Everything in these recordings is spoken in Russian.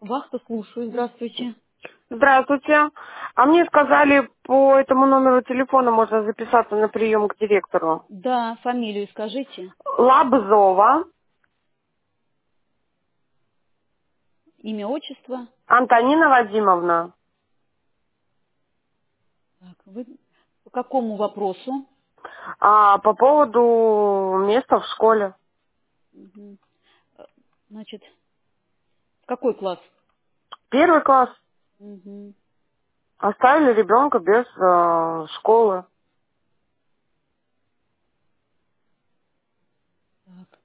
Вахта, слушаю. Здравствуйте. Здравствуйте. А мне сказали, по этому номеру телефона можно записаться на прием к директору. Да, фамилию скажите. Лабзова Имя, отчество. Антонина Вадимовна. Так, вы по какому вопросу? По поводу места в школе. Мгм. Значит, в какой класс? Первый класс. Мгм. Оставили ребенка без школы. Так.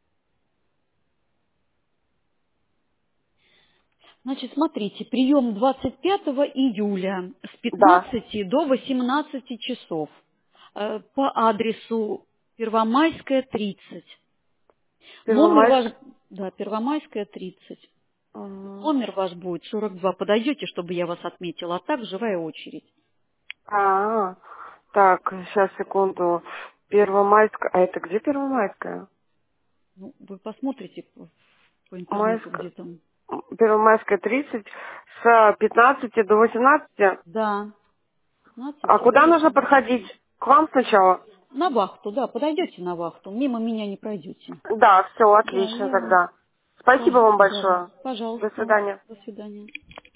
Значит, смотрите, прием 25 июля с Да. 15 до 18 часов по адресу Первомайская, 30. Номер Первомайск. ваш, да, Первомайская, 30. Мгм. Номер ваш будет 42. Подойдете, чтобы я вас отметила, а так живая очередь. А, так, сейчас, секунду. Первомайская. А это где Первомайская? Ну, вы посмотрите по интернету, Майская. где там. Первомайская 30 с 15 до 18. Да, А 15 до куда нужно 18. подходить? К вам сначала? На вахту, да, подойдете на вахту. Мимо меня не пройдете. Да, все, Да, отлично я вам тогда. Спасибо скажу, вам куда вас. большое. До Пожалуйста. свидания. До свидания.